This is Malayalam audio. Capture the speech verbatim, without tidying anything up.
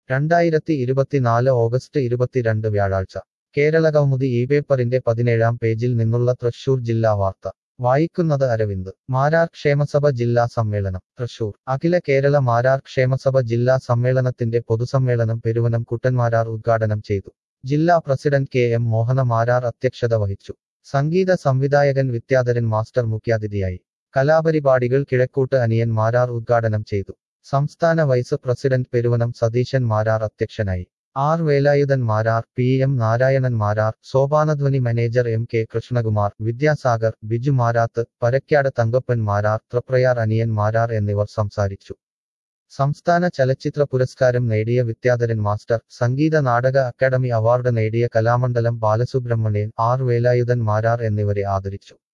രണ്ടായിരത്തി ഇരുപത്തിനാല് ഓഗസ്റ്റ് ഇരുപത്തിരണ്ട് വ്യാഴാഴ്ച കേരളകൗമുദി ഈ പേപ്പറിന്റെ പതിനേഴാം പേജിൽ നിന്നുള്ള തൃശൂർ ജില്ലാ വാർത്ത വായിക്കുന്നത് അരവിന്ദ്. മാരാർ ക്ഷേമസഭ ജില്ലാ സമ്മേളനം തൃശൂർ. അഖില കേരള മാരാർ ക്ഷേമസഭ ജില്ലാ സമ്മേളനത്തിന്റെ പൊതുസമ്മേളനം പെരുവനം കുട്ടന്മാരാർ ഉദ്ഘാടനം ചെയ്തു. ജില്ലാ പ്രസിഡന്റ് കെ എം മോഹന മാരാർ അധ്യക്ഷത വഹിച്ചു. സംഗീത സംവിധായകൻ വിദ്യാധരൻ മാസ്റ്റർ മുഖ്യാതിഥിയായി. കലാപരിപാടികൾ കിഴക്കൂട്ട് അനിയൻ മാരാർ ഉദ്ഘാടനം ചെയ്തു. സംസ്ഥാന വൈസ് പ്രസിഡന്റ് പെരുവനം സതീശൻ മാരാർ അധ്യക്ഷനായി. R Velayudhan Marar, P M Narayanan Marar, Sopanadhwani manager M K Krishnakumar, Vidyasagar, Biju Marath, Parakkad Thankappan Marar, Thriprayar Aniyan Marar എന്നിവർ സംസാരിച്ചു. സംസ്ഥാന ചലച്ചിത്ര പുരസ്കാരം നേടിയ Vidyadharan master, Sangeetha Nataka academy award നേടിയ കലാമണ്ഡലം ബാലസുബ്രഹ്മണ്യൻ, ആർ വേലായുധൻ മാരാർ എന്നിവരെ ആദരിച്ചു.